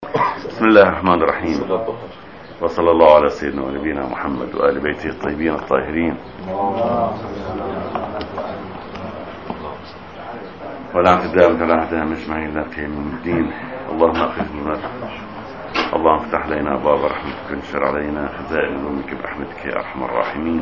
بسم الله الرحمن الرحيم، وصلى الله على سيدنا ونبينا محمد وآل بيته الطيبين الطاهرين، ولا اعتداء ولا اعتداء مجمعين لا قيام من الدين. اللهم أخذنا، اللهم افتح لنا باب رحمتك وانشر علينا خزائن علومك برحمتك يا أرحم الراحمين.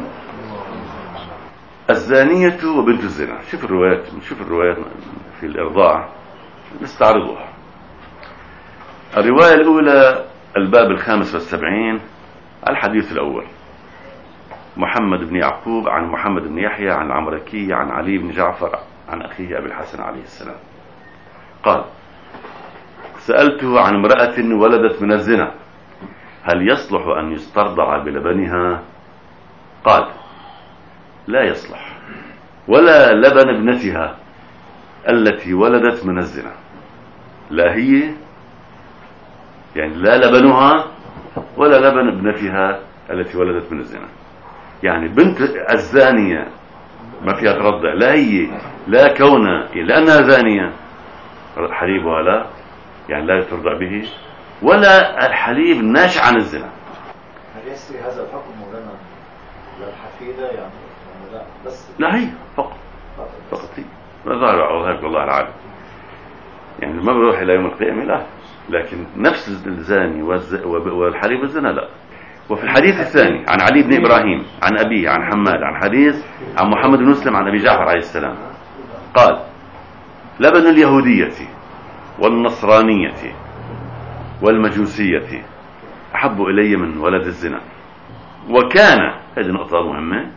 الزانية وبنت الزنا. شوف الروايات في الإرضاع نستعرضها. الرواية الأولى الباب 75 الحديث الأول، محمد بن يعقوب عن محمد بن يحيى عن العمركي عن علي بن جعفر عن أخيه أبي الحسن عليه السلام قال: سألته عن امرأة ولدت من الزنا هل يصلح أن يسترضع بلبنها؟ قال: لا يصلح، ولا لبن ابنتها التي ولدت من الزنا. لا هي، يعني لا لبنها ولا لبن ابنتها التي ولدت من الزنا. يعني بنت الزانية ما فيها ترضع، لا هي لا كونها لأنها زانية حليبها لا، يعني لا ترضع به، ولا الحليب الناشئ عن الزنا. هل يسري هذا الحكم مولانا للحفيدة يعني لا بس؟ لا هي فقط هي ما ظهر هيك والله العالم، يعني ما بروح إلى يوم القيامة لا، لكن نفس الزاني والحليب الزنا لا. وفي الحديث الثاني عن علي بن إبراهيم عن أبيه عن حماد عن حديث عن محمد بن مسلم عن أبي جعفر عليه السلام قال: لبن اليهودية والنصرانية والمجوسية أحب إلي من ولد الزنا. وكان، هذه نقطة مهمة،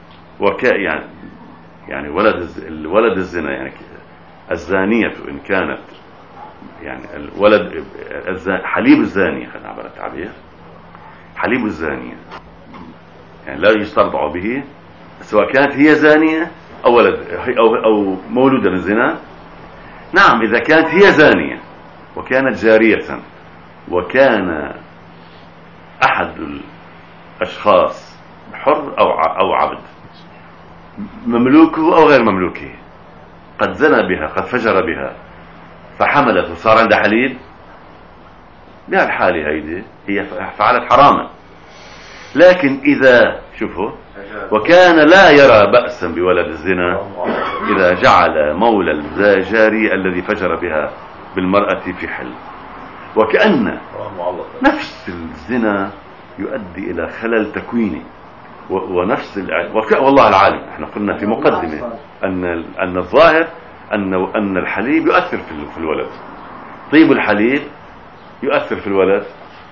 يعني ولد الزنا، يعني الزانية إن كانت يعني الولد حليب الزانية، خلينا نعبر التعبير، حليب الزانية يعني لا يسترضع به، سواء كانت هي زانية أو ولد أو مولودة من زنا. نعم، إذا كانت هي زانية وكانت جارية وكان أحد الأشخاص حر أو عبد، مملوكه أو غير مملوكه، قد زنى بها، قد فجر بها، فحملت وصار عندها حليب، بهالحالة هي فعلت حراما. لكن إذا شوفوا، وكان لا يرى بأسا بولد الزنا إذا جعل مولى الجاري الذي فجر بها بالمرأة في حل. وكأن نفس الزنا يؤدي إلى خلل تكويني ونفس والله العالم، احنا قلنا في مقدمة أن الظاهر أن الحليب يؤثر في الولد، طيب الحليب يؤثر في الولد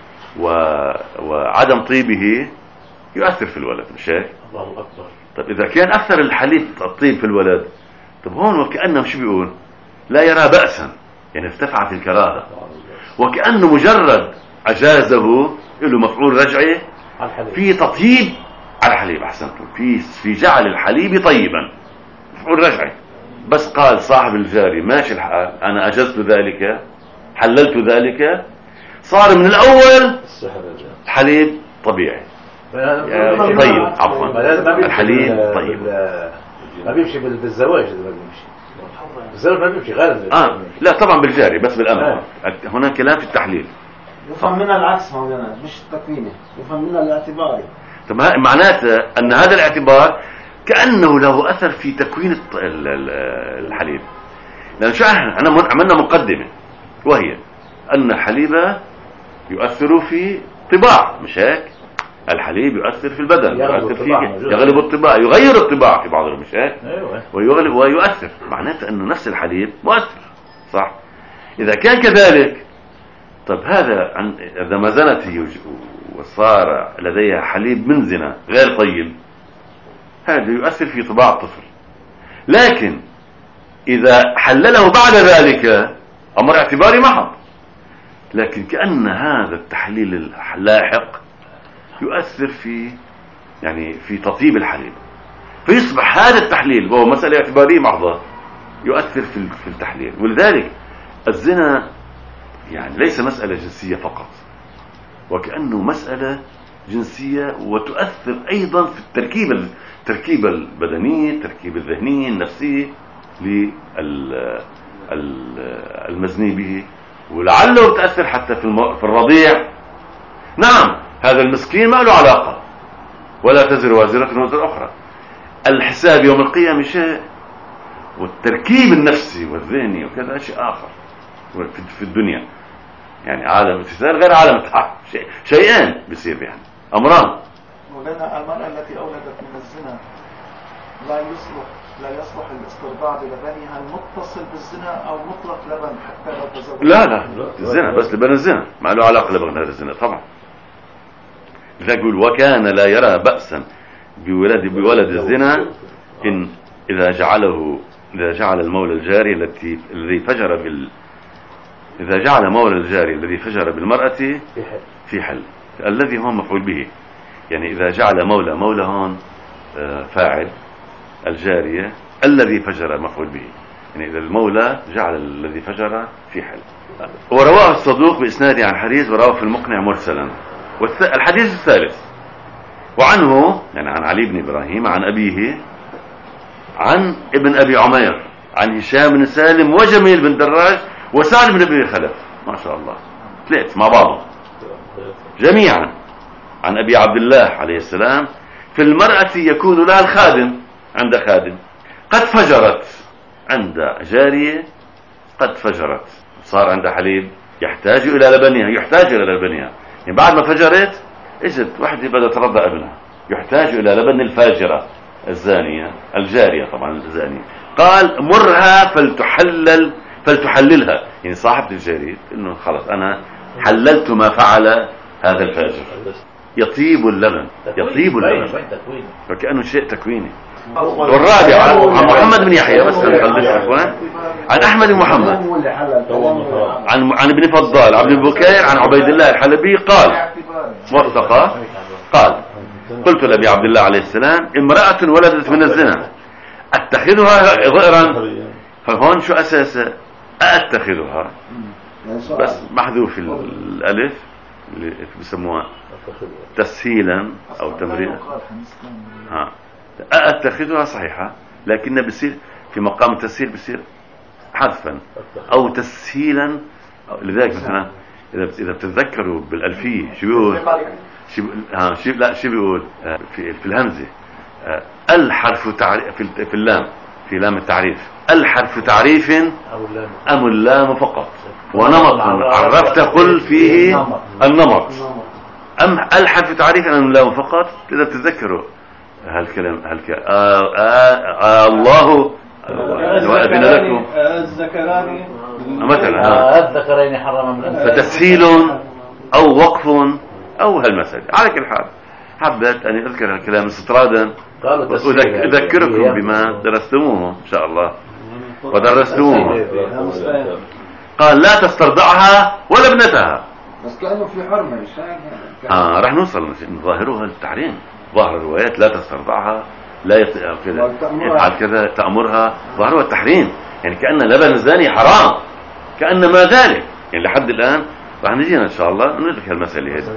وعدم طيبه يؤثر في الولد، مش هيك؟ الله أكبر. طيب إذا كان أثر الحليب الطيب في الولد، طب هون وكأنه شو بيقول؟ لا يرى بأسا، يعني ارتفعت الكراهة، وكأنه مجرد أجازه له مفعول رجعي في تطيب على الحليب، أحسنتم، في جعل الحليب طيبا، مفعول رجعي. بس قال صاحب الجاري ماشي الحال، أنا أجزت ذلك، حللت ذلك، صار من الأول حليب طبيعي طيب، عفوا الحليب طيب. ما بيمشي بالزواج، ما بيمشي الزواج، ما بيمشي غالبا. لا طبعا بالجاري، بس بالأمر هناك كلام في التحليل. يفهم منها العكس مولانا، مش التكويني، يفهم منها الاعتباري. طب معناته أن هذا الاعتبار كأنه له أثر في تكوين الحليب. لأن شو احنا عملنا مقدمة، وهي أن الحليب يؤثر في طباع، مش هيك؟ الحليب يؤثر في البدن، يؤثر فيه، يغلب الطباع، يغير الطباع في بعضهم، مش هيك؟ ويغلب ويؤثر، معناته أنه نفس الحليب مؤثر، صح؟ إذا كان كذلك، طب هذا إذا ما زنت وصار لديها حليب من زنا غير طيب، هذا يؤثر في طباع الطفل. لكن إذا حلله بعد ذلك أمر اعتباري محض، لكن كأن هذا التحليل اللاحق يؤثر في تطيب الحليب، فيصبح هذا التحليل وهو مسألة اعتبارية محضة يؤثر في التحليل. ولذلك الزنا يعني ليس مسألة جنسية فقط، وكأنه مسألة جنسية وتؤثر أيضا في التركيبة البدنية، التركيبة الذهنية النفسية للمزني به ولعله بتأثر حتى في الرضيع. نعم هذا المسكين ما له علاقة، ولا تزر وازرة وزر أخرى. الحساب يوم القيامة شيء، والتركيب النفسي والذهني وكذا شيء آخر في الدنيا. يعني عالم الفساد غير عالم التحقق، شيئين بيصير يعني أمران. ولنا المرأة التي أولدت من الزنا لا يصلح الاسترضاع بلبنها المتصل بالزنا أو مطلق لبن حتى لو تزوج. لا الزنا بس لبن الزنا ما له علاقة لبن هذا الزنا طبعا. لذلك يقول وكان لا يرى بأسا بولد الزنا إن إذا جعل المولى الجاري الذي فجر إذا جعل مولى الجاري الذي فجر بالمرأة في حل الذي هو مفعول به. يعني إذا جعل مولى هون فاعل، الجارية الذي فجر مفعول به. يعني إذا المولى جعل الذي فجر في حل. ورواه الصدوق بإسناده عن حديث، ورواه في المقنع مرسلا. والحديث الثالث وعنه يعني عن علي بن إبراهيم عن أبيه عن ابن أبي عمير عن هشام بن سالم وجميل بن دراج وسعد بن أبي خلف، ما شاء الله ثلاث مع بعضهم جميعا عن أبي عبد الله عليه السلام في المرأة يكون لها الخادم، عند خادم قد فجرت، عند جارية قد فجرت، صار عند حليب يحتاج إلى لبنها، يعني بعد ما فجرت اجت وحدة بدها ترضع ابنها، يحتاج إلى لبن الفاجرة الزانية الجارية طبعا الزانية. قال مرها فلتحللها، يعني صاحبة الجارية انه خلص انا حللت ما فعل هذا الفاجر. يطيب اللبن فكأنه شيء تكويني. والرابع عن محمد بن يحيى، بس نخلص يا اخوان، عن احمد بن محمد عن ابن فضال عبد البكير عن عبيد الله الحلبي قال موثقة قال قلت لأبي عبد الله عليه السلام امرأة ولدت من الزنا اتخذها ضئرا. فهون شو اساسه؟ اتخذها بس محذوف الالف اللي بسموها تسهيلا او تمرينا. اتخذها صحيحة، لكن بصير في مقام التسهيل بصير حذفا او تسهيلا. لذلك مثلا اذا بتتذكروا بالالفيه شو بيقول؟ شو بيقول في الهمزه؟ الحرف تعريف في اللام، في لام التعريف، الحرف تعريف ام اللام فقط؟ ونمط عرفت قل فيه النمط، ام الحرف تعريف ام اللام فقط؟ اذا بتتذكروا هالكلام الله وأذن لكم الذكران مثلا الذكرين حرم من فتسهيل أو وقف أو هالمسألة. على كل حال حبيت أن أذكر الكلام استطرادا وأذكركم بما درستموه إن شاء الله ودرستموه. قال لا تسترضعها ولا ابنتها، بس كأنه في حرمة مش رح نوصل. ظاهرها التحريم، ظاهر الروايات لا تسترضعها، لا كذا يفعل كذا، تأمرها، ظاهرها التحريم. يعني كأن لبن الزاني حرام، كأنما ذلك. يعني لحد الآن رح نجينا إن شاء الله ندرك هالمسألة هذه.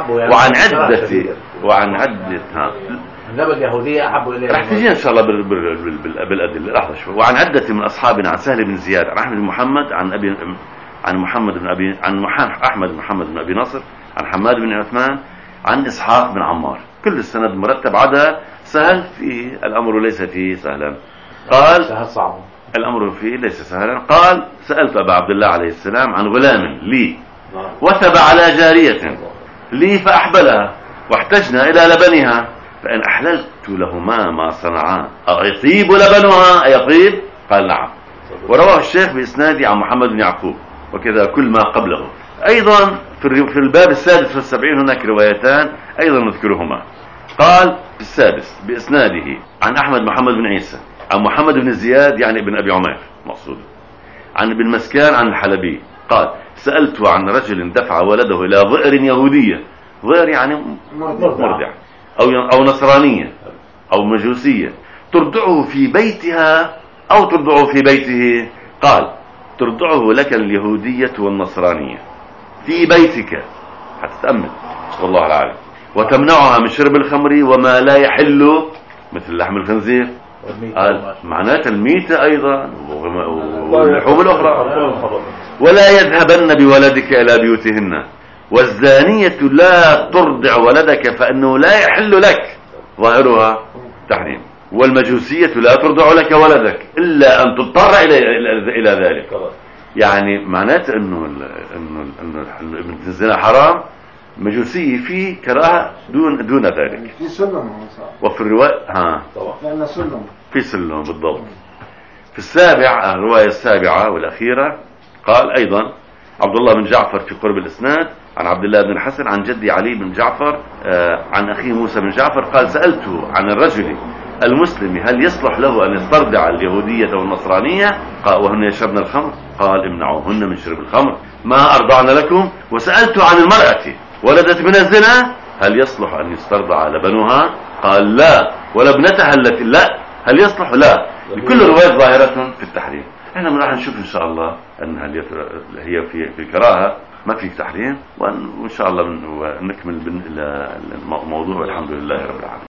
وعن عدة اللبن اليهودية أحبوا إليه، رح تجينا إن شاء الله بالأدلة. لحظة شوي. وعن عدة من أصحابنا عن سهل بن زياد عن أحمد بن محمد عن أحمد بن محمد بن أبي نصر عن حماد بن عثمان عن إسحاق بن عمار، كل السند مرتب عدا سهل فيه الأمر ليس فيه سهلا. قال سهل صعب، الأمر فيه ليس سهلا. قال سألت أبا عبد الله عليه السلام عن غلام لي وثب على جارية لي فأحبلها واحتجنا إلى لبنها، فإن أحللت لهما ما صنعا أيطيب لبنها أيطيب؟ قال نعم. ورواه الشيخ بإسناده عن محمد بن يعقوب وكذا كل ما قبله. أيضا في الباب السادس والسبعين هناك روايتان أيضا نذكرهما. قال في السادس بإسناده عن أحمد محمد بن عيسى عن محمد بن زياد يعني ابن أبي عمير مقصود عن ابن مسكان عن الحلبي قال سألت عن رجل دفع ولده إلى ضئر يهودية، ضئر يعني مرضع أو نصرانية أو مجوسية، ترضعه في بيتها أو ترضعه في بيته. قال ترضعه لك اليهودية والنصرانية في بيتك حتتأمل والله العالم، وتمنعها من شرب الخمر وما لا يحل مثل لحم الخنزير. قال معناتها الميتة أيضا واللحوم الأخرى. ولا يذهبن بولدك إلى بيوتهن، والزانية لا ترضع ولدك فإنه لا يحل لك، ظاهرها تحريم. والمجوسية لا ترضع لك ولدك إلا أن تضطر إلى ذلك. يعني معناته إنه ابن الزنا حرام، مجوسية فيه كراهة دون ذلك. في سلم وفي الرواية لأن سلم في سلم بالضبط. في الرواية السابعة والأخيرة قال أيضا عبد الله بن جعفر في قرب الإسناد عن عبد الله بن الحسن عن جدي علي بن جعفر عن أخيه موسى بن جعفر قال سألته عن الرجل المسلم هل يصلح له أن يسترضع اليهودية والنصرانية وهن يشربن الخمر؟ قال امنعوهن من شرب الخمر ما أرضعن لكم. وسألته عن المرأة ولدت من الزنا هل يصلح أن يسترضع لبنها؟ قال لا. ولابنتها التي لا هل يصلح؟ لا. لكل رواية ظاهرة في التحريم. احنا راح نشوف ان شاء الله ان هي في الكراهه ما في تحريم، وان شاء الله نكمل الموضوع والحمد لله رب العالمين.